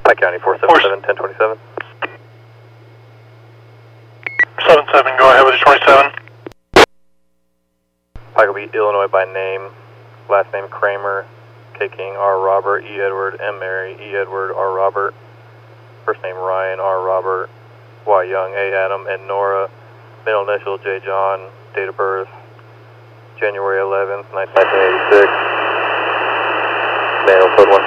Pike County 477, 1027. 77, go ahead with your 27. Pike will be Illinois by name, last name Kramer, K King, R Robert, E Edward, M Mary, E Edward, R Robert, first name Ryan, R Robert, Y Young, A Adam, and Nora, middle initial J John, date of birth January 11th, 1986, manual code 1.